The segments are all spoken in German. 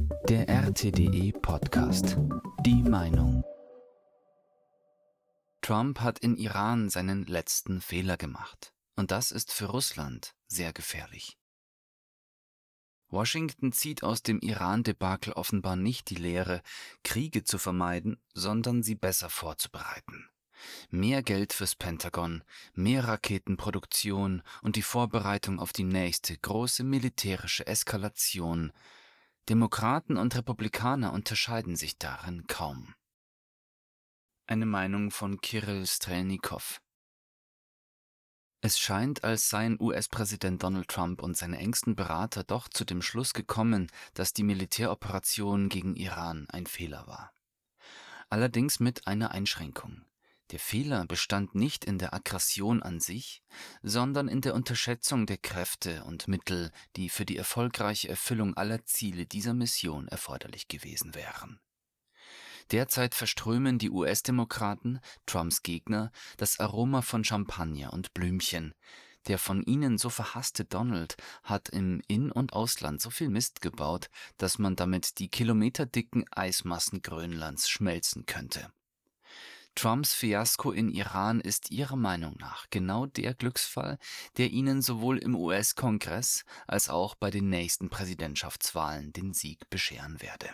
Der RTDE Podcast. Die Meinung. Trump hat in Iran seinen letzten Fehler gemacht. Und das ist für Russland sehr gefährlich. Washington zieht aus dem Iran-Debakel offenbar nicht die Lehre, Kriege zu vermeiden, sondern sie besser vorzubereiten. Mehr Geld fürs Pentagon, mehr Raketenproduktion und die Vorbereitung auf die nächste große militärische Eskalation. Demokraten und Republikaner unterscheiden sich darin kaum. Eine Meinung von Kirill Strelnikow. Es scheint, als seien US-Präsident Donald Trump und seine engsten Berater doch zu dem Schluss gekommen, dass die Militäroperation gegen Iran ein Fehler war. Allerdings mit einer Einschränkung. Der Fehler bestand nicht in der Aggression an sich, sondern in der Unterschätzung der Kräfte und Mittel, die für die erfolgreiche Erfüllung aller Ziele dieser Mission erforderlich gewesen wären. Derzeit verströmen die US-Demokraten, Trumps Gegner, das Aroma von Champagner und Blümchen. Der von ihnen so verhasste Donald hat im In- und Ausland so viel Mist gebaut, dass man damit die kilometerdicken Eismassen Grönlands schmelzen könnte. Trumps Fiasko in Iran ist ihrer Meinung nach genau der Glücksfall, der ihnen sowohl im US-Kongress als auch bei den nächsten Präsidentschaftswahlen den Sieg bescheren werde.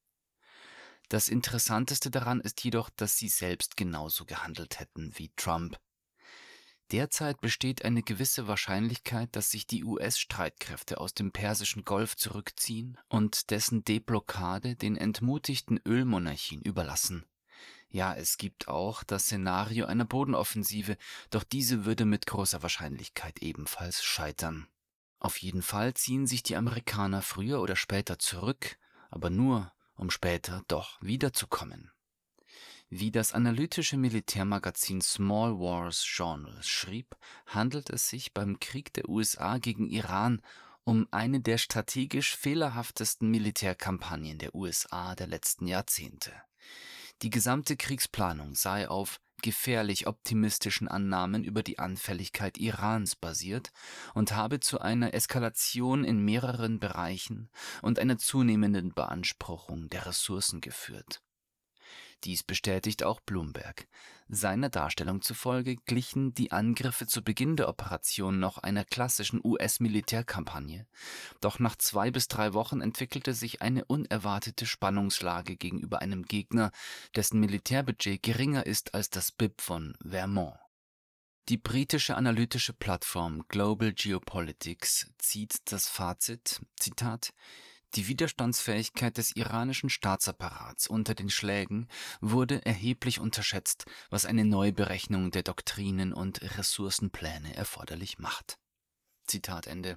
Das Interessanteste daran ist jedoch, dass sie selbst genauso gehandelt hätten wie Trump. Derzeit besteht eine gewisse Wahrscheinlichkeit, dass sich die US-Streitkräfte aus dem Persischen Golf zurückziehen und dessen Deblockade den entmutigten Ölmonarchien überlassen. Ja, es gibt auch das Szenario einer Bodenoffensive, doch diese würde mit großer Wahrscheinlichkeit ebenfalls scheitern. Auf jeden Fall ziehen sich die Amerikaner früher oder später zurück, aber nur, um später doch wiederzukommen. Wie das analytische Militärmagazin Small Wars Journal schrieb, handelt es sich beim Krieg der USA gegen Iran um eine der strategisch fehlerhaftesten Militärkampagnen der USA der letzten Jahrzehnte. Die gesamte Kriegsplanung sei auf gefährlich optimistischen Annahmen über die Anfälligkeit Irans basiert und habe zu einer Eskalation in mehreren Bereichen und einer zunehmenden Beanspruchung der Ressourcen geführt. Dies bestätigt auch Bloomberg. Seiner Darstellung zufolge glichen die Angriffe zu Beginn der Operation noch einer klassischen US-Militärkampagne, doch nach 2 bis 3 Wochen entwickelte sich eine unerwartete Spannungslage gegenüber einem Gegner, dessen Militärbudget geringer ist als das BIP von Vermont. Die britische analytische Plattform Global Geopolitics zieht das Fazit, Zitat, die Widerstandsfähigkeit des iranischen Staatsapparats unter den Schlägen wurde erheblich unterschätzt, was eine Neuberechnung der Doktrinen und Ressourcenpläne erforderlich macht. Zitat Ende.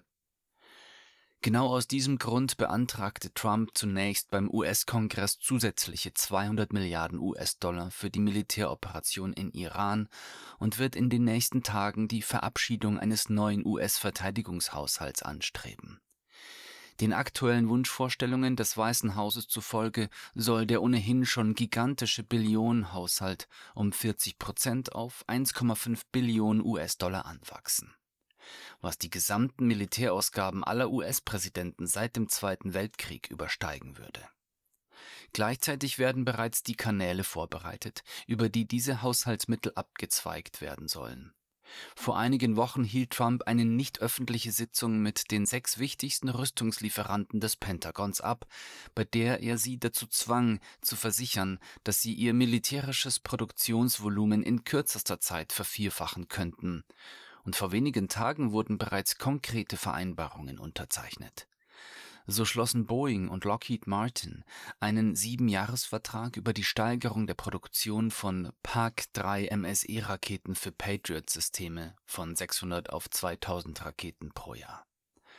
Genau aus diesem Grund beantragte Trump zunächst beim US-Kongress zusätzliche 200 Milliarden US-Dollar für die Militäroperation in Iran und wird in den nächsten Tagen die Verabschiedung eines neuen US-Verteidigungshaushalts anstreben. Den aktuellen Wunschvorstellungen des Weißen Hauses zufolge soll der ohnehin schon gigantische Billionenhaushalt um 40% auf 1,5 Billionen US-Dollar anwachsen, was die gesamten Militärausgaben aller US-Präsidenten seit dem Zweiten Weltkrieg übersteigen würde. Gleichzeitig werden bereits die Kanäle vorbereitet, über die diese Haushaltsmittel abgezweigt werden sollen. Vor einigen Wochen hielt Trump eine nicht öffentliche Sitzung mit den 6 wichtigsten Rüstungslieferanten des Pentagons ab, bei der er sie dazu zwang, zu versichern, dass sie ihr militärisches Produktionsvolumen in kürzester Zeit vervierfachen könnten. Und vor wenigen Tagen wurden bereits konkrete Vereinbarungen unterzeichnet. So schlossen Boeing und Lockheed Martin einen 7-Jahres-Vertrag über die Steigerung der Produktion von PAC-3 MSE-Raketen für Patriot-Systeme von 600 auf 2000 Raketen pro Jahr.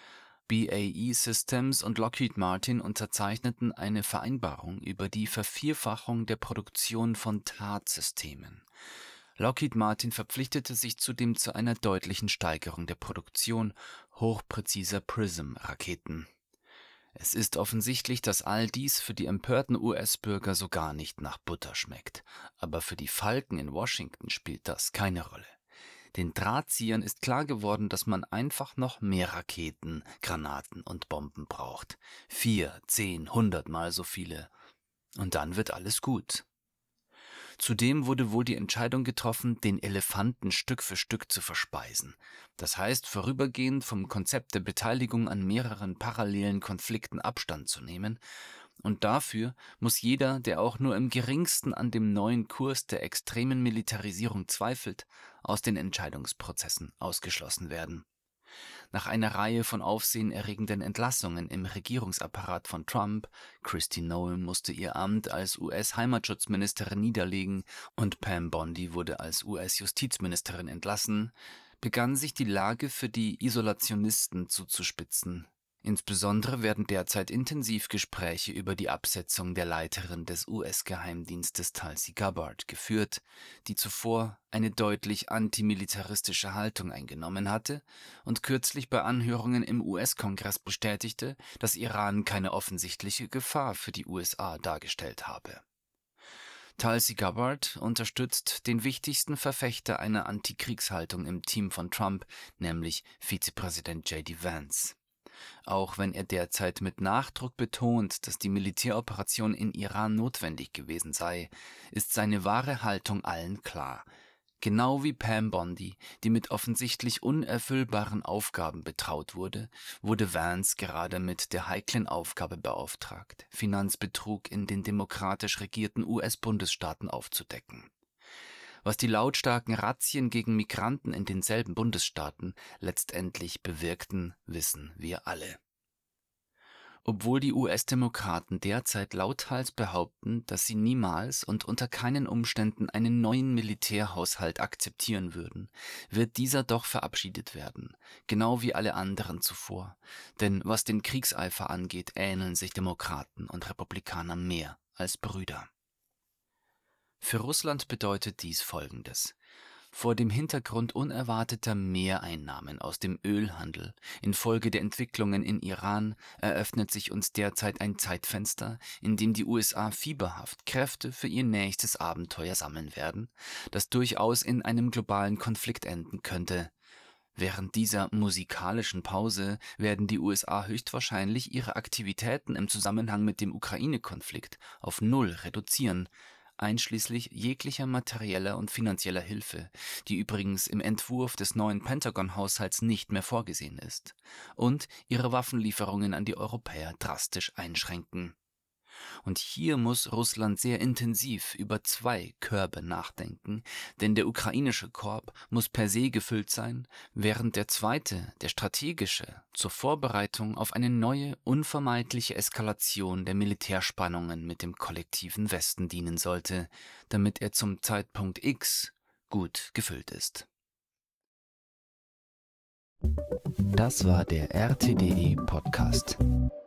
BAE Systems und Lockheed Martin unterzeichneten eine Vereinbarung über die Vervierfachung der Produktion von THAAD-Systemen. Lockheed Martin verpflichtete sich zudem zu einer deutlichen Steigerung der Produktion hochpräziser PrISM-Raketen. Es ist offensichtlich, dass all dies für die empörten US-Bürger so gar nicht nach Butter schmeckt. Aber für die Falken in Washington spielt das keine Rolle. Den Drahtziehern ist klar geworden, dass man einfach noch mehr Raketen, Granaten und Bomben braucht. 4, 10, 100-mal so viele. Und dann wird alles gut. Zudem wurde wohl die Entscheidung getroffen, den Elefanten Stück für Stück zu verspeisen. Das heißt, vorübergehend vom Konzept der Beteiligung an mehreren parallelen Konflikten Abstand zu nehmen. Und dafür muss jeder, der auch nur im geringsten an dem neuen Kurs der extremen Militarisierung zweifelt, aus den Entscheidungsprozessen ausgeschlossen werden. Nach einer Reihe von aufsehenerregenden Entlassungen im Regierungsapparat von Trump, Kristi Noem musste ihr Amt als US-Heimatschutzministerin niederlegen und Pam Bondi wurde als US-Justizministerin entlassen, begann sich die Lage für die Isolationisten zuzuspitzen. Insbesondere werden derzeit intensiv Gespräche über die Absetzung der Leiterin des US-Geheimdienstes Tulsi Gabbard geführt, die zuvor eine deutlich antimilitaristische Haltung eingenommen hatte und kürzlich bei Anhörungen im US-Kongress bestätigte, dass Iran keine offensichtliche Gefahr für die USA dargestellt habe. Tulsi Gabbard unterstützt den wichtigsten Verfechter einer Antikriegshaltung im Team von Trump, nämlich Vizepräsident J.D. Vance. Auch wenn er derzeit mit Nachdruck betont, dass die Militäroperation in Iran notwendig gewesen sei, ist seine wahre Haltung allen klar. Genau wie Pam Bondi, die mit offensichtlich unerfüllbaren Aufgaben betraut wurde, wurde Vance gerade mit der heiklen Aufgabe beauftragt, Finanzbetrug in den demokratisch regierten US-Bundesstaaten aufzudecken. Was die lautstarken Razzien gegen Migranten in denselben Bundesstaaten letztendlich bewirkten, wissen wir alle. Obwohl die US-Demokraten derzeit lauthals behaupten, dass sie niemals und unter keinen Umständen einen neuen Militärhaushalt akzeptieren würden, wird dieser doch verabschiedet werden, genau wie alle anderen zuvor. Denn was den Kriegseifer angeht, ähneln sich Demokraten und Republikaner mehr als Brüder. Für Russland bedeutet dies Folgendes. Vor dem Hintergrund unerwarteter Mehreinnahmen aus dem Ölhandel infolge der Entwicklungen in Iran eröffnet sich uns derzeit ein Zeitfenster, in dem die USA fieberhaft Kräfte für ihr nächstes Abenteuer sammeln werden, das durchaus in einem globalen Konflikt enden könnte. Während dieser musikalischen Pause werden die USA höchstwahrscheinlich ihre Aktivitäten im Zusammenhang mit dem Ukraine-Konflikt auf Null reduzieren, einschließlich jeglicher materieller und finanzieller Hilfe, die übrigens im Entwurf des neuen Pentagon-Haushalts nicht mehr vorgesehen ist, und ihre Waffenlieferungen an die Europäer drastisch einschränken. Und hier muss Russland sehr intensiv über 2 Körbe nachdenken, denn der ukrainische Korb muss per se gefüllt sein, während der zweite, der strategische, zur Vorbereitung auf eine neue, unvermeidliche Eskalation der Militärspannungen mit dem kollektiven Westen dienen sollte, damit er zum Zeitpunkt X gut gefüllt ist. Das war der RTDE Podcast.